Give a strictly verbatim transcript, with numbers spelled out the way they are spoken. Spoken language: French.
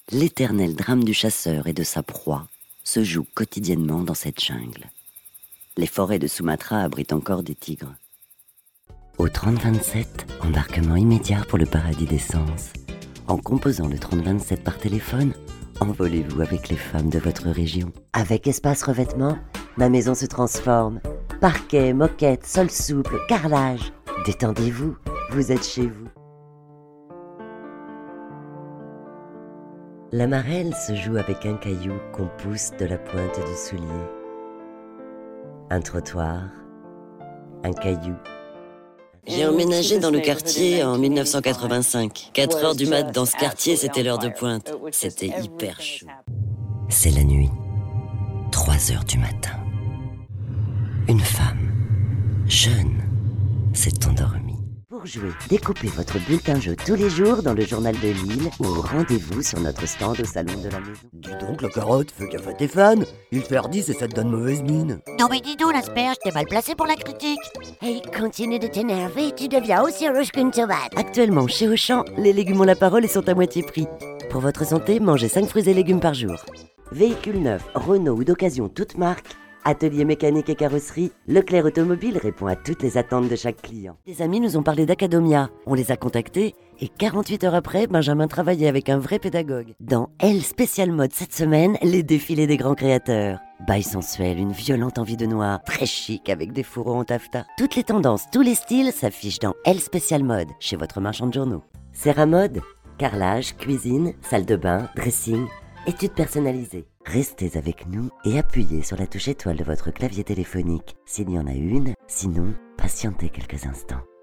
L'éternel drame du chasseur et de sa proie se joue quotidiennement dans cette jungle. Les forêts de Sumatra abritent encore des tigres. Au trente vingt-sept, embarquement immédiat pour le paradis des sens. En composant le trente vingt-sept par téléphone, envolez-vous avec les femmes de votre région. Avec Espace Revêtement, ma maison se transforme. Parquet, moquette, sol souple, carrelage. Détendez-vous, vous êtes chez vous. La marelle se joue avec un caillou qu'on pousse de la pointe du soulier. Un trottoir, un caillou. J'ai emménagé dans le quartier en mille neuf cent quatre-vingt-cinq. quatre heures du mat dans ce quartier, c'était l'heure de pointe. C'était hyper chaud. C'est la nuit. trois heures du matin. Une femme, jeune, s'est endormie. Pour jouer, découpez votre bulletin jeu tous les jours dans le journal de Lille ou rendez-vous sur notre stand au salon de la maison. Dis donc, la carotte, fais gaffe à tes fans. Ils te redisent et ça te donne mauvaise mine. Non mais dis donc, l'asperge, t'es mal placé pour la critique. Hey, continue de t'énerver, tu deviens aussi rouge qu'une tomate. Actuellement, chez Auchan, les légumes ont la parole et sont à moitié prix. Pour votre santé, mangez cinq fruits et légumes par jour. Véhicules neufs, Renault ou d'occasion toute marque, atelier mécanique et carrosserie, Leclerc Automobile répond à toutes les attentes de chaque client. Des amis nous ont parlé d'Acadomia. On les a contactés et quarante-huit heures après, Benjamin travaillait avec un vrai pédagogue. Dans Elle Spécial Mode cette semaine, les défilés des grands créateurs. Bail sensuel, une violente envie de noir, très chic avec des fourreaux en taffetas. Toutes les tendances, tous les styles s'affichent dans Elle Spécial Mode, chez votre marchand de journaux. Serra Mode, carrelage, cuisine, salle de bain, dressing, études personnalisées. Restez avec nous et appuyez sur la touche étoile de votre clavier téléphonique s'il y en a une, sinon patientez quelques instants.